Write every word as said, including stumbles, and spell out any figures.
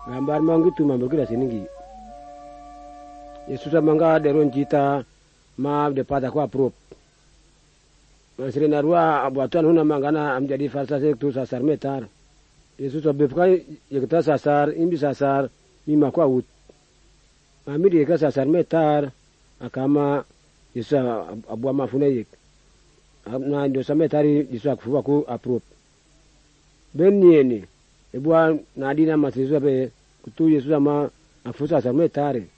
gambar mangitu mambukira siningi Yesus manga deron cita ma de pada ko approve masirina rua abuatan huna mangana am jadi falsa tu sasar metar Yesus abefkai yekta sasar imbi sasar mima ko out amiri yeka sasar metar akama Yesus abu mafuna yek na ndo sametari Yesus akufa ko approve bennieni ebua nadina matrizo be kutu Yesus ama afusa sasar metare